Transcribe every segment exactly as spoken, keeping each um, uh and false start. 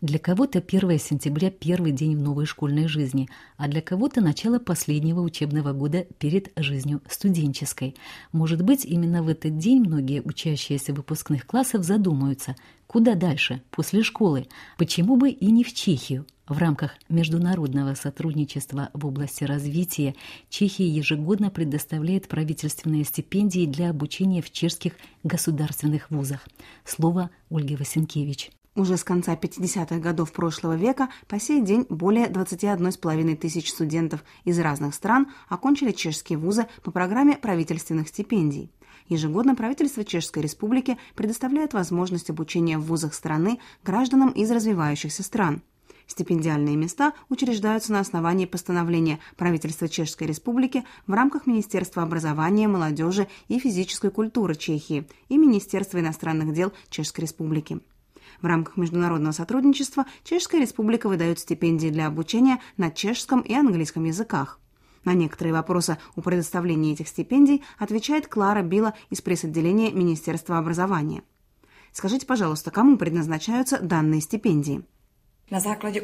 Для кого-то первое сентября – первый день в новой школьной жизни, а для кого-то начало последнего учебного года перед жизнью студенческой. Может быть, именно в этот день многие учащиеся выпускных классов задумаются, куда дальше, после школы, почему бы и не в Чехию. В рамках международного сотрудничества в области развития Чехия ежегодно предоставляет правительственные стипендии для обучения в чешских государственных вузах. Слово Ольги Васенкевич. Уже с конца пятидесятых годов прошлого века по сей день более двадцати одной с половиной тысяч студентов из разных стран окончили чешские вузы по программе правительственных стипендий. Ежегодно правительство Чешской Республики предоставляет возможность обучения в вузах страны гражданам из развивающихся стран. Стипендиальные места учреждаются на основании постановления правительства Чешской Республики в рамках Министерства образования, молодежи и физической культуры Чехии и Министерства иностранных дел Чешской Республики. В рамках международного сотрудничества Чешская Республика выдает стипендии для обучения на чешском и английском языках. На некоторые вопросы о предоставлении этих стипендий отвечает Клара Била из пресс-отделения Министерства образования. Скажите, пожалуйста, кому предназначаются данные стипендии? На основе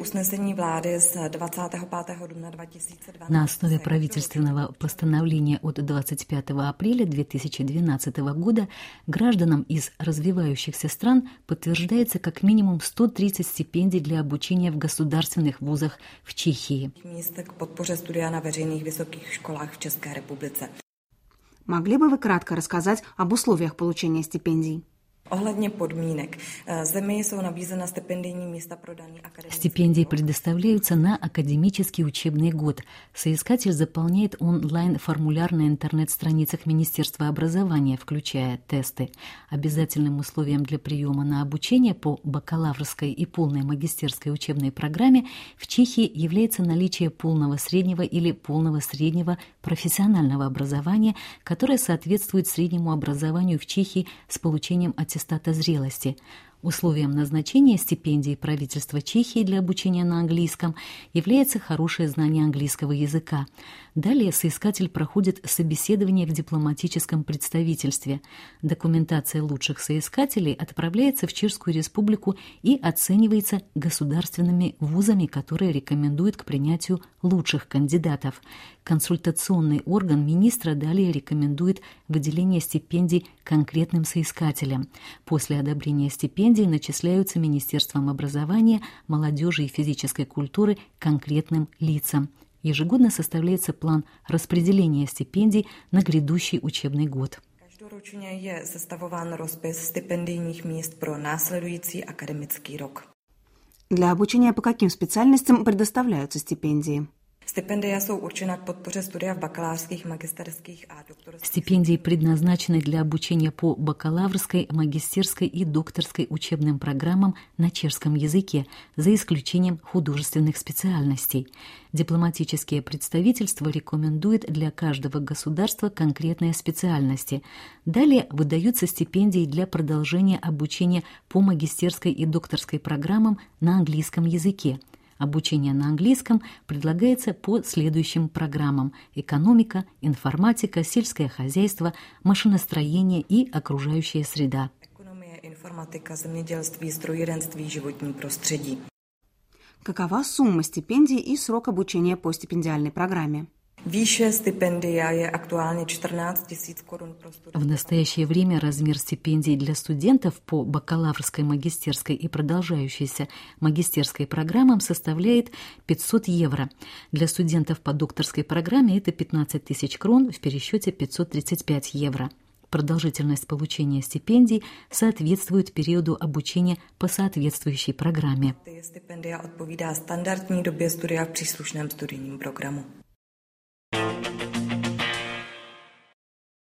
правительственного постановления от двадцать пятого апреля две тысячи двенадцатого года гражданам из развивающихся стран подтверждается как минимум сто тридцать стипендий для обучения в государственных вузах в Чехии. Могли бы вы кратко рассказать об условиях получения стипендий? Стипендии предоставляются на академический учебный год. Соискатель заполняет онлайн-формуляр на интернет-страницах Министерства образования, включая тесты. Обязательным условием для приема на обучение по бакалаврской и полной магистерской учебной программе в Чехии является наличие полного среднего или полного среднего профессионального образования, которое соответствует среднему образованию в Чехии с получением аттестата аттестата зрелости. Условием назначения стипендии правительства Чехии для обучения на английском является хорошее знание английского языка. Далее соискатель проходит собеседование в дипломатическом представительстве. Документация лучших соискателей отправляется в Чешскую Республику и оценивается государственными вузами, которые рекомендуют к принятию лучших кандидатов. Консультационный орган министра далее рекомендует выделение стипендий конкретным соискателям. После одобрения стипендий начисляются Министерством образования, молодежи и физической культуры конкретным лицам. Ежегодно составляется план распределения стипендий на грядущий учебный год. Každoročně je sestavován rozpis stipendijních míst pro následující akademický rok. Для обучения по каким специальностям предоставляются стипендии? Стипендия jsou určena k podpoře studia v bakalářských, magisterských a doktorských. Стипендии предназначены для обучения по бакалаврской, магистерской и докторской учебным программам на чешском языке, за исключением художественных специальностей. Дипломатические представительства рекомендуют для каждого государства конкретные специальности. Далее выдаются стипендии для продолжения обучения по магистерской и докторской программам на английском языке. Обучение на английском предлагается по следующим программам: экономика, информатика, сельское хозяйство, машиностроение и окружающая среда. Ekonomie, informatika, zemědělství, strojírenství, životní prostředí. Какова сумма стипендий и срок обучения по стипендиальной программе? Výše stipendia je aktuálně čtrnáct tisíc korun pro studenty. В настоящее время размер стипендий для студентов по бакалаврской, магистерской и продолжающейся магистерской программам составляет пятьсот евро. Для студентов по докторской программе это пятнадцать тысяч крон, в пересчете пятьсот тридцать пять евро. Продолжительность получения стипендий соответствует периоду обучения по соответствующей программе. Stipendia odpovídá standardní době studia v příslušném studijním programu.